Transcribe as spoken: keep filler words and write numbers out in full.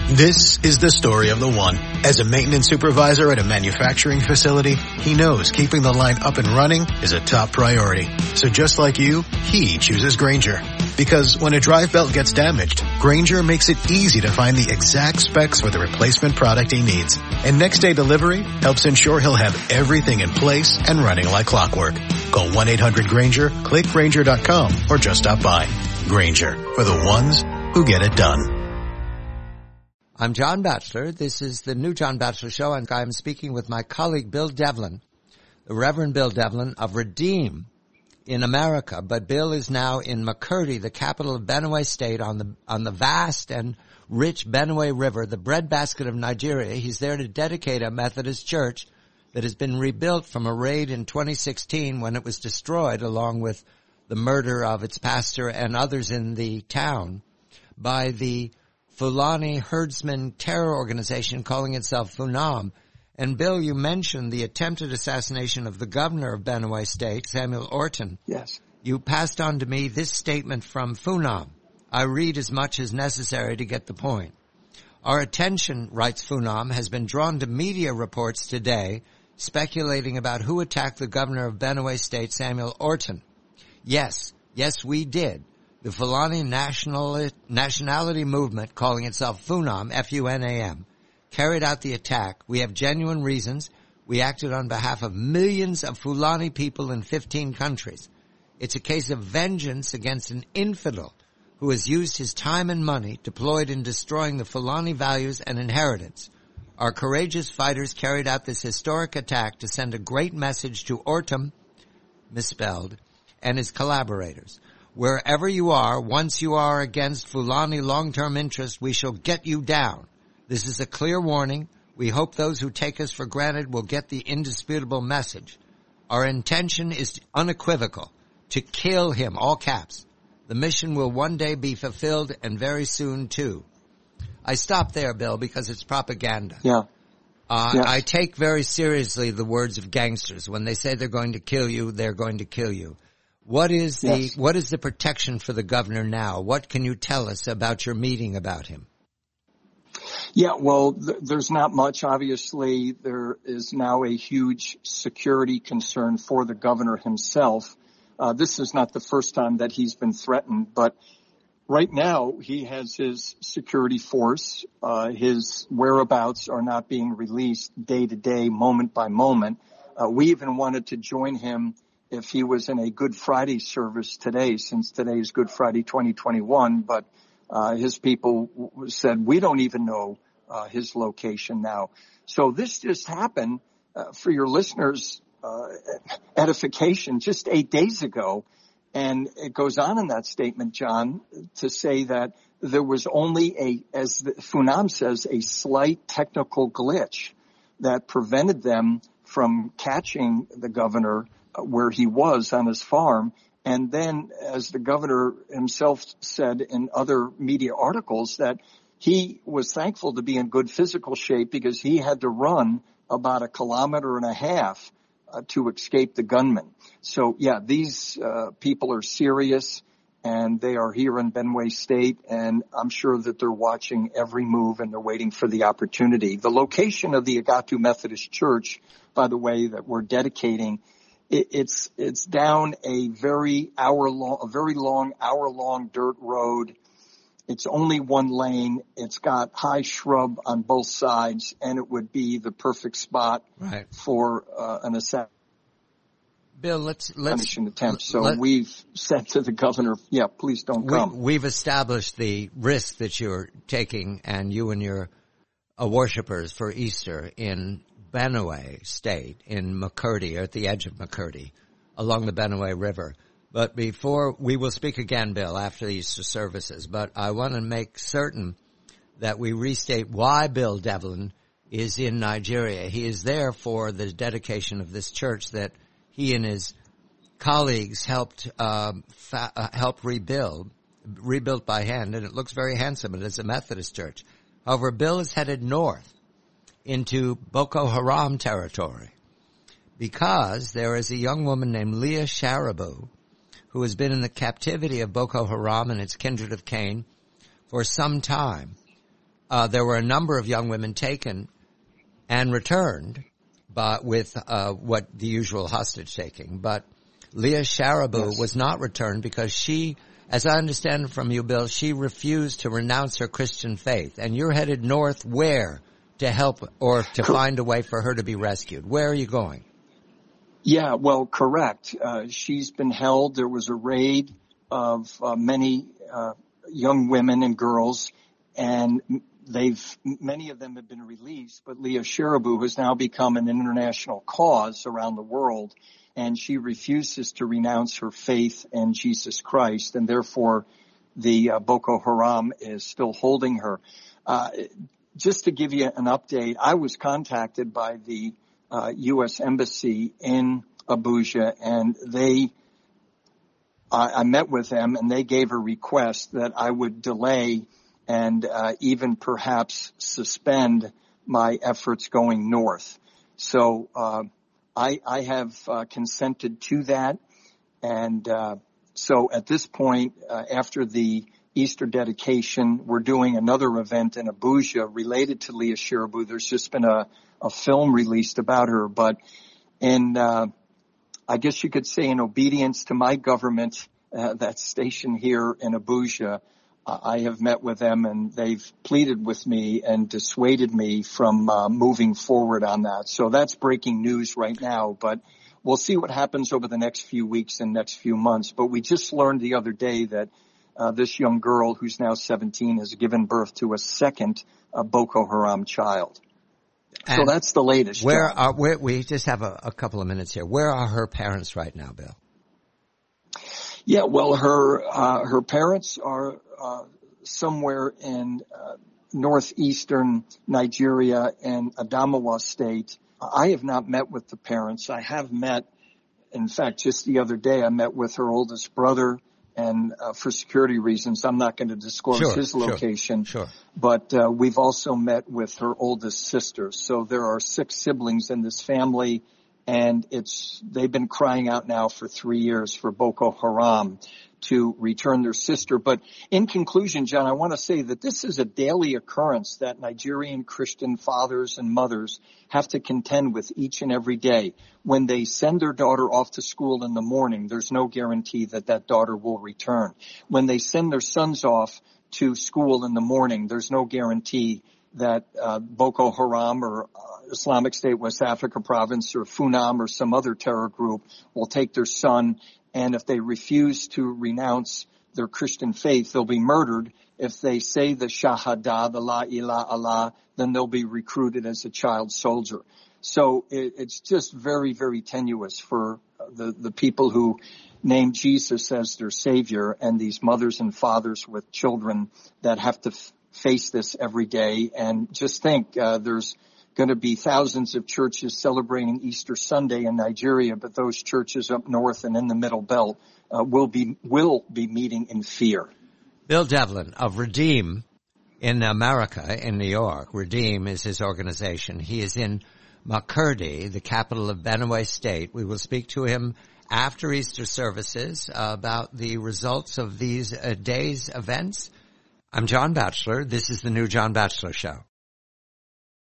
This is the story of the one. As a maintenance supervisor at a manufacturing facility, he knows keeping the line up and running is a top priority. So just like you, he chooses Grainger. Because when a drive belt gets damaged, Grainger makes it easy to find the exact specs for the replacement product he needs. And next day delivery helps ensure he'll have everything in place and running like clockwork. Call one eight hundred Grainger, click Grainger dot com, or just stop by. Grainger, for the ones who get it done. I'm John Batchelor. This is the new John Batchelor Show, and I'm speaking with my colleague Bill Devlin, the Reverend Bill Devlin of Redeem in America. But Bill is now in Makurdi, the capital of Benue State, on the on the vast and rich Benue River, the breadbasket of Nigeria. He's there to dedicate a Methodist church that has been rebuilt from a raid in twenty sixteen when it was destroyed, along with the murder of its pastor and others in the town, by the Fulani herdsman terror organization calling itself FUNAM. And Bill, you mentioned the attempted assassination of the governor of Benue State, Samuel Orton. Yes. You passed on to me this statement from FUNAM. I read as much as necessary to get the point. Our attention, writes FUNAM, has been drawn to media reports today speculating about who attacked the governor of Benue State, Samuel Orton. Yes, yes, we did. The Fulani National, Nationality Movement, calling itself FUNAM, F U N A M, carried out the attack. We have genuine reasons. We acted on behalf of millions of Fulani people in fifteen countries. It's a case of vengeance against an infidel who has used his time and money deployed in destroying the Fulani values and inheritance. Our courageous fighters carried out this historic attack to send a great message to Orton, misspelled, and his collaborators. Wherever you are, once you are against Fulani long-term interests, we shall get you down. This is a clear warning. We hope those who take us for granted will get the indisputable message. Our intention is unequivocal, to kill him, all caps. The mission will one day be fulfilled, and very soon, too. I stop there, Bill, because it's propaganda. Yeah. Uh, yes. I take very seriously the words of gangsters. When they say they're going to kill you, they're going to kill you. What is the yes. what is the protection for the governor now? What can you tell us about your meeting about him? Yeah, well, th- there's not much. Obviously, there is now a huge security concern for the governor himself. Uh, this is not the first time that he's been threatened, but right now he has his security force. Uh, his whereabouts are not being released day to day, moment by moment. Uh, we even wanted to join him if he was in a Good Friday service today, since today is Good Friday twenty twenty-one, but uh, his people w- said, we don't even know uh, his location now. So this just happened, uh, for your listeners' uh, edification, just eight days ago. And it goes on in that statement, John, to say that there was only a, as the FUNAM says, a slight technical glitch that prevented them from catching the governor where he was on his farm. And then, as the governor himself said in other media articles, that he was thankful to be in good physical shape because he had to run about a kilometer and a half uh, to escape the gunman. So, yeah, these uh, people are serious, and they are here in Benue State, and I'm sure that they're watching every move and they're waiting for the opportunity. The location of the Agatu Methodist Church, by the way, that we're dedicating, It's it's down a very hour long, a very long hour long dirt road. It's only one lane. It's got high shrub on both sides, and it would be the perfect spot right. for uh, an assassination Bill, let's let's attempt. So let, we've said to the governor, "Yeah, please don't we, come." We've established the risk that you're taking, and you and your uh, worshipers for Easter in Benue State, in Makurdi, or at the edge of Makurdi, along the Benue River. But before, we will speak again, Bill, after the Easter services, but I want to make certain that we restate why Bill Devlin is in Nigeria. He is there for the dedication of this church that he and his colleagues helped uh, fa- uh, help rebuild, rebuilt by hand, and it looks very handsome. It is a Methodist church. However, Bill is headed north into Boko Haram territory because there is a young woman named Leah Sharibu who has been in the captivity of Boko Haram and its kindred of Cain for some time. uh, there were a number of young women taken and returned, but with uh, what the usual hostage taking. But Leah Sharibu yes. was not returned because she, as I understand from you, Bill, she refused to renounce her Christian faith. And you're headed north where to help or to find a way for her to be rescued? Where are you going? Yeah, well, correct. Uh, she's been held. There was a raid of uh, many uh, young women and girls, and they've many of them have been released. But Leah Sharibu has now become an international cause around the world, and she refuses to renounce her faith in Jesus Christ, and therefore the uh, Boko Haram is still holding her. Uh, just to give you an update, I was contacted by the uh, U S Embassy in Abuja, and they, I, I met with them, and they gave a request that I would delay and uh, even perhaps suspend my efforts going north. So uh, I, I have uh, consented to that, and uh, so at this point, uh, after the Easter dedication, we're doing another event in Abuja related to Leah Sharibu. There's just been a, a film released about her, but in, uh, I guess you could say in obedience to my government uh, that's stationed here in Abuja, uh, I have met with them, and they've pleaded with me and dissuaded me from uh, moving forward on that. So that's breaking news right now, but we'll see what happens over the next few weeks and next few months. But we just learned the other day that Uh, this young girl, who's now seventeen, has given birth to a second uh, Boko Haram child. And so that's the latest. Where are, where, we just have a, a couple of minutes here. Where are her parents right now, Bill? Yeah, well, her uh, her parents are uh, somewhere in uh, northeastern Nigeria in Adamawa State. I have not met with the parents. I have met, in fact, just the other day, I met with her oldest brother. And uh, for security reasons, I'm not going to disclose sure, his location. Sure, sure. But uh, we've also met with her oldest sister. So there are six siblings in this family, and it's they've been crying out now for three years for Boko Haram to return their sister. But in conclusion, John, I want to say that this is a daily occurrence that Nigerian Christian fathers and mothers have to contend with each and every day. When they send their daughter off to school in the morning, there's no guarantee that that daughter will return. When they send their sons off to school in the morning, there's no guarantee that uh, Boko Haram or uh, Islamic State West Africa Province or FUNAM or some other terror group will take their son, and if they refuse to renounce their Christian faith, they'll be murdered. If they say the Shahada, the La ilaha Allah, then they'll be recruited as a child soldier. So it, it's just very, very tenuous for the, the people who name Jesus as their savior, and these mothers and fathers with children that have to f- face this every day. And just think, uh, there's going to be thousands of churches celebrating Easter Sunday in Nigeria, but those churches up north and in the Middle Belt uh, will be will be meeting in fear. Bill Devlin of Redeem in America, in New York. Redeem is his organization. He is in Makurdi, the capital of Benue State. We will speak to him after Easter services uh, about the results of these uh, days' events. I'm John Batchelor. This is the new John Batchelor Show.